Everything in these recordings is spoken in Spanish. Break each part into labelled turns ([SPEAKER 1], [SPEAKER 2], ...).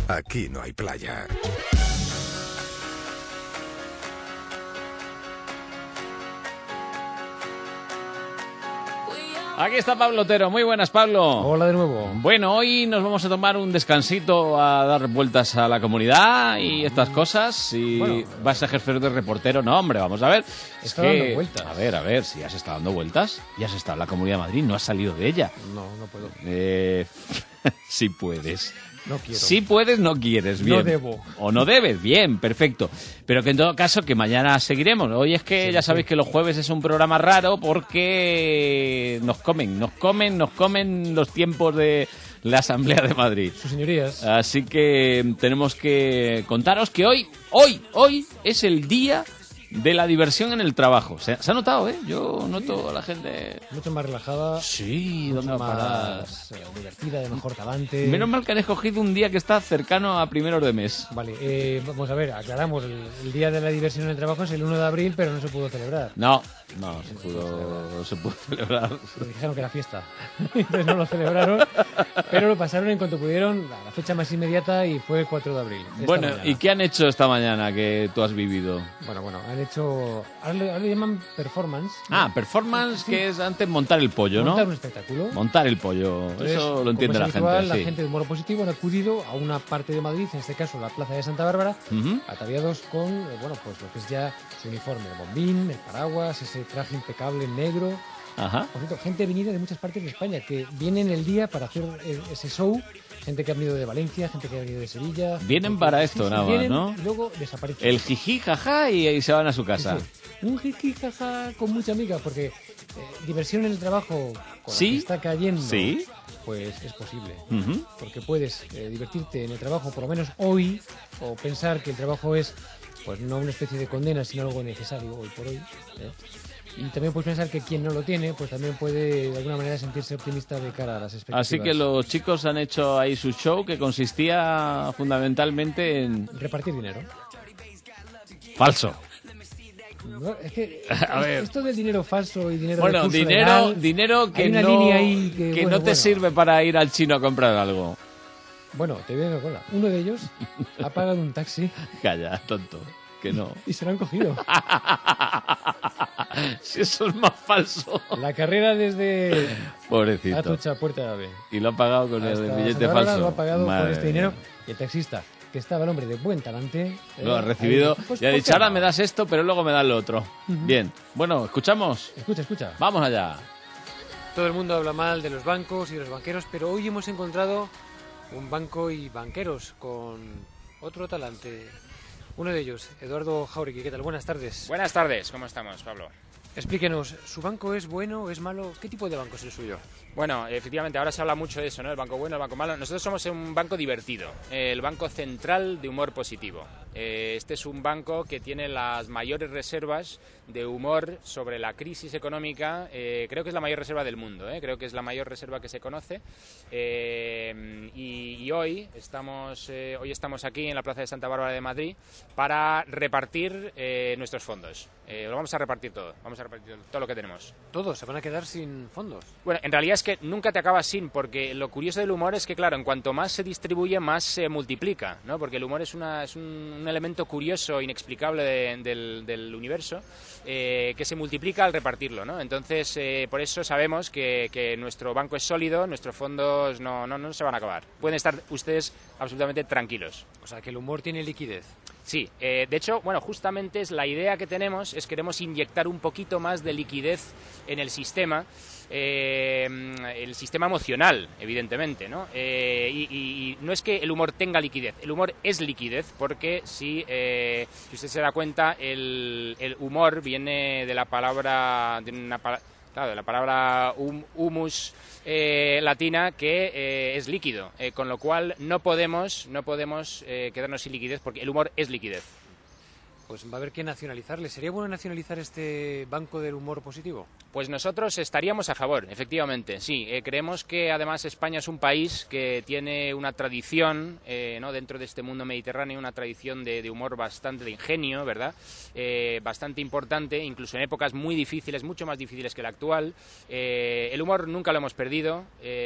[SPEAKER 1] aquí no hay playa.
[SPEAKER 2] Aquí está Pablo Otero. Muy buenas, Pablo.
[SPEAKER 3] Hola de nuevo.
[SPEAKER 2] Bueno, hoy nos vamos a tomar un descansito a dar vueltas a la comunidad y estas cosas. Y
[SPEAKER 3] Bueno,
[SPEAKER 2] vas a ejercer de reportero. No, hombre, vamos a ver. Es
[SPEAKER 3] Está
[SPEAKER 2] que,
[SPEAKER 3] dando vueltas.
[SPEAKER 2] a ver, si has estado dando vueltas, ya has estado en la Comunidad de Madrid, no has salido de ella.
[SPEAKER 3] No puedo.
[SPEAKER 2] Sí puedes.
[SPEAKER 3] No quiero.
[SPEAKER 2] Sí puedes, no quieres, bien.
[SPEAKER 3] No debo.
[SPEAKER 2] O no debes, bien, perfecto. Pero que en todo caso, que mañana seguiremos. Hoy es que ya sabéis que los jueves es un programa raro porque nos comen los tiempos de la Asamblea de Madrid.
[SPEAKER 3] Sus señorías.
[SPEAKER 2] Así que tenemos que contaros que hoy es el día de la diversión en el trabajo. Se ha notado, ¿eh? Yo noto a la gente...
[SPEAKER 3] Mucho más relajada.
[SPEAKER 2] Sí,
[SPEAKER 3] mucho
[SPEAKER 2] ¿dónde va a parar?
[SPEAKER 3] más divertida, de mejor talante.
[SPEAKER 2] Menos mal que han escogido un día que está cercano a primeros de mes.
[SPEAKER 3] Vale, vamos a ver, aclaramos. El día de la diversión en el trabajo es el 1 de abril, pero no se pudo celebrar.
[SPEAKER 2] No se pudo celebrar.
[SPEAKER 3] Porque dijeron que era fiesta. Entonces no lo celebraron, pero lo pasaron en cuanto pudieron a la fecha más inmediata y fue el 4 de abril.
[SPEAKER 2] Bueno,
[SPEAKER 3] mañana.
[SPEAKER 2] ¿y qué han hecho esta mañana que tú has vivido?
[SPEAKER 3] Bueno, han hecho... Ahora le llaman performance.
[SPEAKER 2] Ah, performance, que es antes montar el pollo, ¿no?
[SPEAKER 3] Montar un espectáculo.
[SPEAKER 2] Montar el pollo,
[SPEAKER 3] Entonces,
[SPEAKER 2] eso lo entiende
[SPEAKER 3] como
[SPEAKER 2] la
[SPEAKER 3] es habitual,
[SPEAKER 2] gente, sí.
[SPEAKER 3] La gente de humor positivo han acudido a una parte de Madrid, en este caso la plaza de Santa Bárbara,
[SPEAKER 2] Ujú.
[SPEAKER 3] ataviados con, pues lo que es ya su uniforme, el bombín, el paraguas, ese traje impecable negro.
[SPEAKER 2] Ajá.
[SPEAKER 3] Por cierto, gente venida de muchas partes de España que vienen el día para hacer ese show. Gente que ha venido de Valencia, gente que ha venido de Sevilla.
[SPEAKER 2] Vienen
[SPEAKER 3] gente
[SPEAKER 2] para
[SPEAKER 3] que-
[SPEAKER 2] esto
[SPEAKER 3] sí,
[SPEAKER 2] nada más,
[SPEAKER 3] vienen
[SPEAKER 2] ¿no?
[SPEAKER 3] Y luego desaparecen.
[SPEAKER 2] El jiji, jaja, y se van a su casa.
[SPEAKER 3] Sí, sí. Un jiji jaja con mucha amiga, porque diversión en el trabajo con
[SPEAKER 2] Sí,
[SPEAKER 3] la que está cayendo,
[SPEAKER 2] sí.
[SPEAKER 3] pues es posible.
[SPEAKER 2] Ujú.
[SPEAKER 3] Porque puedes divertirte en el trabajo, por lo menos hoy, o pensar que el trabajo es, pues no una especie de condena, sino algo necesario hoy por hoy. Y también puedes pensar que quien no lo tiene, pues también puede de alguna manera sentirse optimista de cara a las expectativas.
[SPEAKER 2] Así que los chicos han hecho ahí su show que consistía fundamentalmente en...
[SPEAKER 3] Repartir dinero.
[SPEAKER 2] Falso.
[SPEAKER 3] No, es que
[SPEAKER 2] A ver.
[SPEAKER 3] esto del dinero falso y dinero
[SPEAKER 2] Bueno,
[SPEAKER 3] recurso
[SPEAKER 2] dinero
[SPEAKER 3] legal,
[SPEAKER 2] que
[SPEAKER 3] hay una
[SPEAKER 2] no,
[SPEAKER 3] línea ahí
[SPEAKER 2] que
[SPEAKER 3] bueno,
[SPEAKER 2] no te sirve para ir al chino a comprar algo.
[SPEAKER 3] Bueno, te voy a dar cola. Uno de ellos ha pagado un taxi
[SPEAKER 2] Calla, tonto, que no.
[SPEAKER 3] y se lo han cogido.
[SPEAKER 2] Si eso es más falso.
[SPEAKER 3] La carrera desde
[SPEAKER 2] Pobrecito.
[SPEAKER 3] Atocha, Puerta de Ave.
[SPEAKER 2] Y lo ha pagado con el
[SPEAKER 3] hasta
[SPEAKER 2] billete
[SPEAKER 3] Santa Bárbara
[SPEAKER 2] falso.
[SPEAKER 3] lo ha pagado con
[SPEAKER 2] Madre
[SPEAKER 3] este dinero.
[SPEAKER 2] mía.
[SPEAKER 3] Y el taxista, que estaba el hombre de buen talante,
[SPEAKER 2] Lo ha recibido
[SPEAKER 3] pues,
[SPEAKER 2] y ha
[SPEAKER 3] ¿por
[SPEAKER 2] dicho,
[SPEAKER 3] qué
[SPEAKER 2] ahora
[SPEAKER 3] no?
[SPEAKER 2] me das esto, pero luego me das lo otro. Bien, bueno, ¿escuchamos?
[SPEAKER 3] Escucha.
[SPEAKER 2] Vamos allá.
[SPEAKER 3] Todo el mundo habla mal de los bancos y de los banqueros, pero hoy hemos encontrado un banco y banqueros con otro talante. Uno de ellos, Eduardo Jáuregui. ¿Qué tal? Buenas tardes.
[SPEAKER 4] Buenas tardes, ¿cómo estamos, Pablo?
[SPEAKER 3] Explíquenos, ¿su banco es bueno, es malo? ¿Qué tipo de banco es el suyo?
[SPEAKER 4] Bueno, efectivamente, ahora se habla mucho de eso, ¿no? El banco bueno, el banco malo. Nosotros somos un banco divertido, el Banco Central de Humor Positivo. Este es un banco que tiene las mayores reservas de humor sobre la crisis económica. Creo que es la mayor reserva del mundo, creo que es la mayor reserva que se conoce. Y hoy estamos aquí en la Plaza de Santa Bárbara de Madrid para repartir nuestros fondos. Lo vamos a repartir todo, vamos a repartir todo lo que tenemos.
[SPEAKER 3] Todos se van a quedar sin fondos.
[SPEAKER 4] Bueno, en realidad es que nunca te acabas sin, porque lo curioso del humor es que, claro, en cuanto más se distribuye, más se multiplica, ¿no? Porque el humor es un elemento curioso, inexplicable del universo, que se multiplica al repartirlo, ¿no? Entonces, por eso sabemos que nuestro banco es sólido, nuestros fondos no se van a acabar. Pueden estar ustedes absolutamente tranquilos.
[SPEAKER 3] O sea, que el humor tiene liquidez.
[SPEAKER 4] Sí, de hecho, bueno, justamente es la idea que tenemos, queremos inyectar un poquito más de liquidez en el sistema emocional, evidentemente, ¿no? Y no es que el humor tenga liquidez, el humor es liquidez, porque si usted se da cuenta, el humor viene de la palabra, de la palabra humus latina, que es líquido, con lo cual no podemos quedarnos sin liquidez, porque el humor es liquidez.
[SPEAKER 3] Pues va a haber que nacionalizarle. ¿Sería bueno nacionalizar este banco del humor positivo?
[SPEAKER 4] Pues nosotros estaríamos a favor, efectivamente, sí. Creemos que además España es un país que tiene una tradición, ¿no? Dentro de este mundo mediterráneo, una tradición de humor bastante, de ingenio, ¿verdad? Bastante importante, incluso en épocas muy difíciles, mucho más difíciles que la actual. El humor nunca lo hemos perdido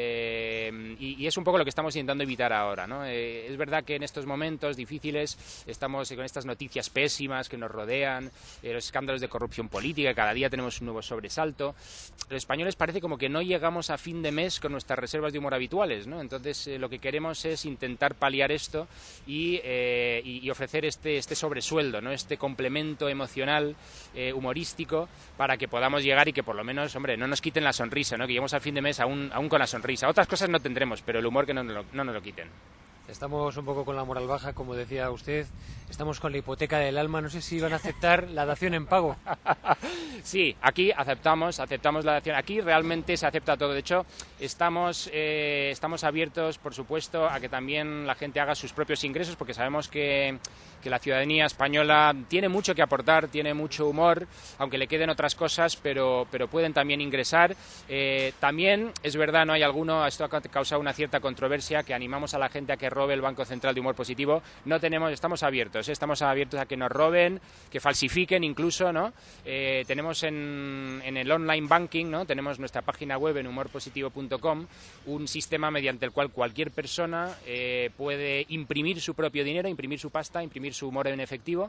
[SPEAKER 4] y es un poco lo que estamos intentando evitar ahora, ¿no? Es verdad que en estos momentos difíciles estamos con estas noticias pésimas que nos rodean, los escándalos de corrupción política, cada día tenemos un nuevo sobresalto. Los españoles parece como que no llegamos a fin de mes con nuestras reservas de humor habituales, ¿no? Entonces lo que queremos es intentar paliar esto y ofrecer este sobresueldo, ¿no? Este complemento emocional, humorístico, para que podamos llegar y que por lo menos, hombre, no nos quiten la sonrisa, ¿no? Que lleguemos al fin de mes aún con la sonrisa. Otras cosas no tendremos, pero el humor que no nos lo quiten.
[SPEAKER 3] Estamos un poco con la moral baja, como decía usted. Estamos con la hipoteca del alma. No sé si van a aceptar la dación en pago.
[SPEAKER 4] Sí, aquí aceptamos la dación. Aquí realmente se acepta todo. De hecho, estamos abiertos, por supuesto, a que también la gente haga sus propios ingresos, porque sabemos que la ciudadanía española tiene mucho que aportar, tiene mucho humor, aunque le queden otras cosas, pero pueden también ingresar. También, es verdad, no hay alguno, esto ha causado una cierta controversia, que animamos a la gente a que robe el Banco Central de Humor Positivo. Estamos abiertos a que nos roben, que falsifiquen incluso, ¿no? Tenemos en el online banking, ¿no? Tenemos nuestra página web en humorpositivo.com, un sistema mediante el cual cualquier persona puede imprimir su propio dinero, imprimir su pasta, imprimir su humor en efectivo,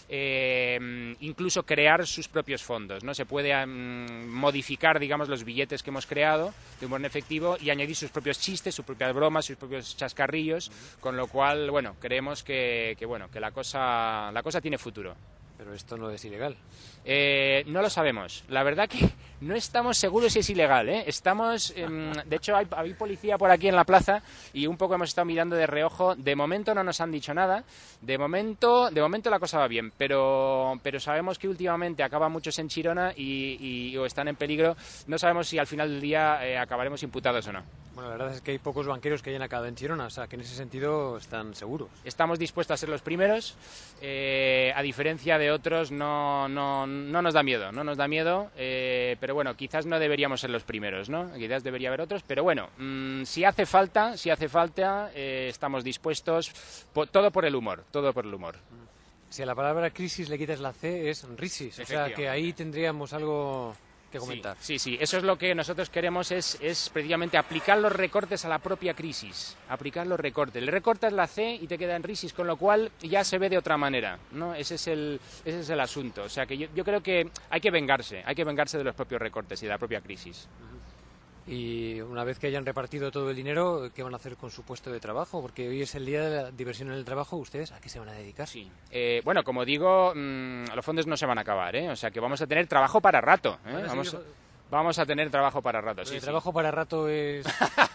[SPEAKER 4] incluso crear sus propios fondos, ¿no? Se puede modificar, digamos, los billetes que hemos creado de humor en efectivo y añadir sus propios chistes, sus propias bromas, sus propios chascarrillos, con lo cual, bueno, creemos que la cosa tiene futuro.
[SPEAKER 3] Pero esto no es ilegal.
[SPEAKER 4] No lo sabemos. La verdad que no estamos seguros si es ilegal, ¿eh? De hecho, hay policía por aquí en la plaza y un poco hemos estado mirando de reojo. De momento no nos han dicho nada. De momento la cosa va bien, pero sabemos que últimamente acaban muchos en Chirona y o están en peligro. No sabemos si al final del día acabaremos imputados o no.
[SPEAKER 3] Bueno, la verdad es que hay pocos banqueros que hayan acabado en Chirona, o sea, que en ese sentido están seguros.
[SPEAKER 4] Estamos dispuestos a ser los primeros. A diferencia de otros, no nos da miedo, pero bueno, quizás no deberíamos ser los primeros, ¿no? Quizás debería haber otros, pero bueno, si hace falta, estamos dispuestos, todo por el humor.
[SPEAKER 3] Si a la palabra crisis le quitas la C, es risis, o sea, que ahí tendríamos algo que comentar.
[SPEAKER 4] Sí, eso es lo que nosotros queremos, es precisamente aplicar los recortes a la propia crisis, Le recortas la C y te queda en risis, con lo cual ya se ve de otra manera, ¿no? Ese es el asunto. O sea, que yo creo que hay que vengarse de los propios recortes y de la propia crisis.
[SPEAKER 3] Y una vez que hayan repartido todo el dinero, ¿qué van a hacer con su puesto de trabajo? Porque hoy es el día de la diversión en el trabajo. ¿Ustedes a qué se van a dedicar?
[SPEAKER 4] Sí. Bueno, como digo, los fondos no se van a acabar, ¿eh? O sea, que vamos a tener trabajo para rato, ¿eh? Vamos a tener trabajo para rato, sí.
[SPEAKER 3] El trabajo para rato es...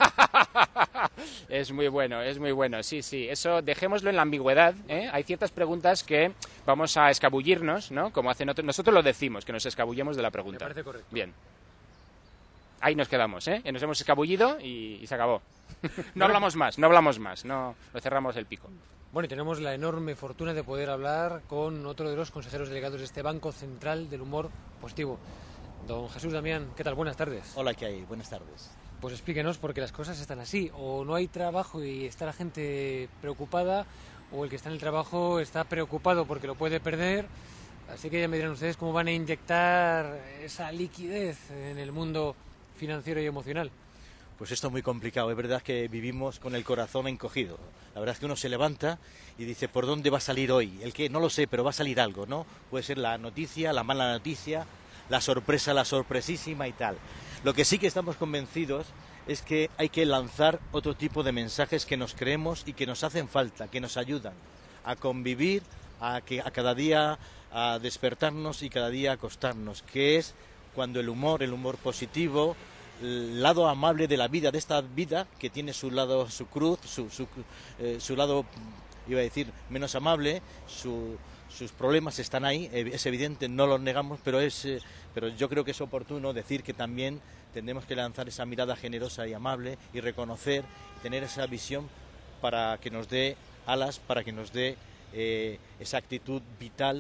[SPEAKER 4] Es muy bueno, sí. Eso dejémoslo en la ambigüedad, ¿eh? Hay ciertas preguntas que vamos a escabullirnos, ¿no? Como hacen otros. Nosotros lo decimos, que nos escabullemos de la pregunta.
[SPEAKER 3] Me parece correcto.
[SPEAKER 4] Bien. Ahí nos quedamos, ¿eh? Nos hemos escabullido y se acabó. No hablamos más, no cerramos el pico.
[SPEAKER 3] Bueno, y tenemos la enorme fortuna de poder hablar con otro de los consejeros delegados de este Banco Central del Humor Positivo. Don Jesús Damián, ¿qué tal? Buenas tardes.
[SPEAKER 1] Hola, ¿qué hay? Buenas tardes.
[SPEAKER 3] Pues explíquenos, porque las cosas están así. O no hay trabajo y está la gente preocupada, o el que está en el trabajo está preocupado porque lo puede perder. Así que ya me dirán ustedes cómo van a inyectar esa liquidez en el mundo financiero y emocional.
[SPEAKER 1] Pues esto es muy complicado, es verdad que vivimos con el corazón encogido. La verdad es que uno se levanta y dice, ¿por dónde va a salir hoy? El que no lo sé, pero va a salir algo, ¿no? Puede ser la noticia, la mala noticia, la sorpresa, la sorpresísima y tal. Lo que sí que estamos convencidos es que hay que lanzar otro tipo de mensajes que nos creemos y que nos hacen falta, que nos ayudan a convivir, a cada día a despertarnos y cada día a acostarnos, que es cuando el humor positivo, el lado amable de la vida, de esta vida que tiene su lado, su cruz, su lado, iba a decir, menos amable, sus problemas están ahí, es evidente, no los negamos, pero yo creo que es oportuno decir que también tendremos que lanzar esa mirada generosa y amable y reconocer, tener esa visión para que nos dé alas, para que nos dé esa actitud vital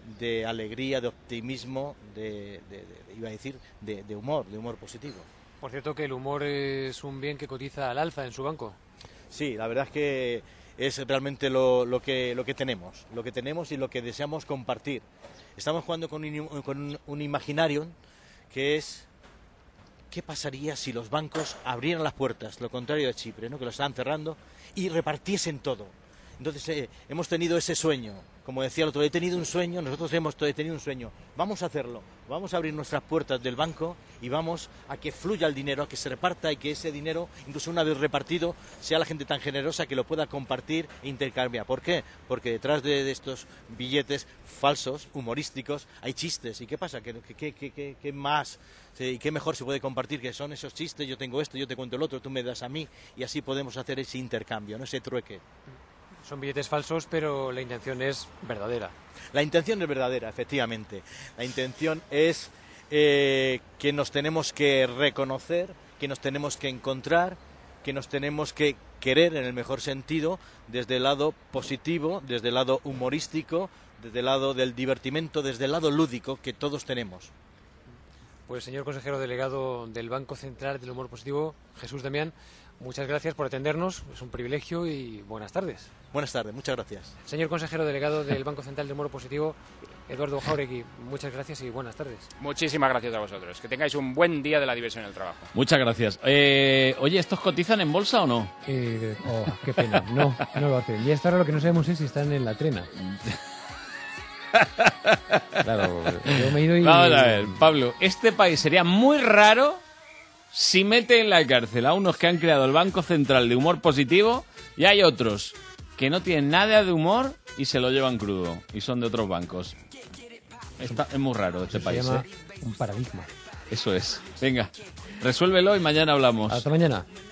[SPEAKER 1] de alegría, de optimismo, iba a decir, de humor positivo.
[SPEAKER 3] Por cierto, que el humor es un bien que cotiza al alza en su banco.
[SPEAKER 1] Sí, la verdad es que es realmente lo que tenemos y lo que deseamos compartir. Estamos jugando con un imaginario que es: ¿qué pasaría si los bancos abrieran las puertas, lo contrario de Chipre, ¿no?, que lo están cerrando, y repartiesen todo? Entonces hemos tenido ese sueño, como decía el otro, he tenido un sueño, nosotros hemos tenido un sueño, vamos a hacerlo, vamos a abrir nuestras puertas del banco y vamos a que fluya el dinero, a que se reparta y que ese dinero, incluso una vez repartido, sea la gente tan generosa que lo pueda compartir e intercambiar. ¿Por qué? Porque detrás de estos billetes falsos, humorísticos, hay chistes. ¿Y qué pasa? ¿Qué más? ¿Y qué mejor se puede compartir que son esos chistes? Yo tengo esto, yo te cuento el otro, tú me das a mí, y así podemos hacer ese intercambio, ¿no?, ese trueque.
[SPEAKER 3] Son billetes falsos, pero la intención es verdadera.
[SPEAKER 1] La intención es verdadera, efectivamente. La intención es que nos tenemos que reconocer, que nos tenemos que encontrar, que nos tenemos que querer en el mejor sentido, desde el lado positivo, desde el lado humorístico, desde el lado del divertimento, desde el lado lúdico que todos tenemos.
[SPEAKER 3] Pues, señor consejero delegado del Banco Central del Humor Positivo, Jesús Damián, muchas gracias por atendernos, es un privilegio y buenas tardes.
[SPEAKER 1] Buenas tardes, muchas gracias.
[SPEAKER 3] Señor consejero delegado del Banco Central del Humor Positivo, Eduardo Jáuregui, muchas gracias y buenas tardes.
[SPEAKER 4] Muchísimas gracias a vosotros. Que tengáis un buen día de la diversión en el trabajo.
[SPEAKER 2] Muchas gracias. Oye, ¿estos cotizan en bolsa o no?
[SPEAKER 3] Qué pena. No lo hacen. Y hasta ahora lo que no sabemos es si están en la trena. Claro, yo me he ido y...
[SPEAKER 2] Vamos a ver, Pablo, este país sería muy raro si mete en la cárcel a unos que han creado el Banco Central de Humor Positivo y hay otros que no tienen nada de humor y se lo llevan crudo y son de otros bancos. Es muy raro este país.
[SPEAKER 3] Se llama un paradigma.
[SPEAKER 2] Eso es. Venga, resuélvelo y mañana hablamos.
[SPEAKER 3] Hasta mañana.